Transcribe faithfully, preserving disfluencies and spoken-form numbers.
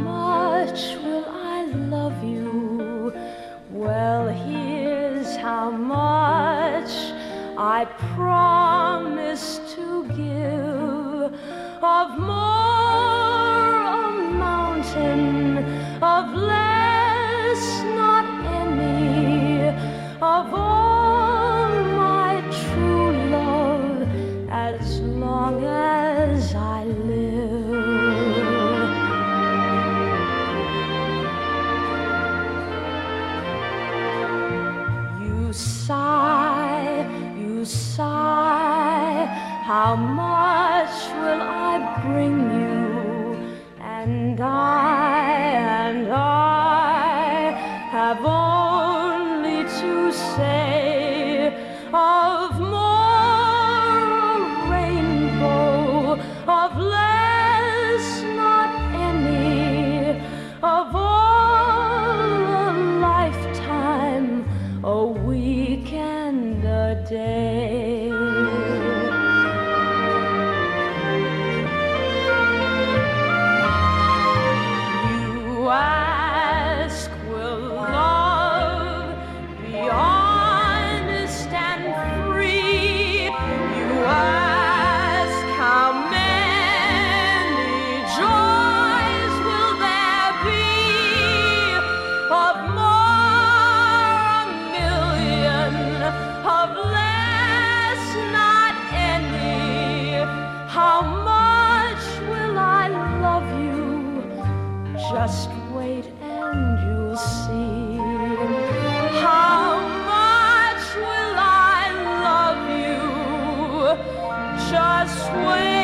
much will I love you? Well, here's how much I promise to give. Of more, a mountain; of less, not any; of all my true love, as long as I live. You sigh, you sigh, how much will I bring you? And I, and I have only to say, of more, a rainbow; of less, not any; of all, a lifetime; a week and a day. You ask, will love be honest and free? You ask, how many joys will there be? Of more, a million; of less, not any. How much will I love you? Just wait and you'll see. How much will I love you? Just wait.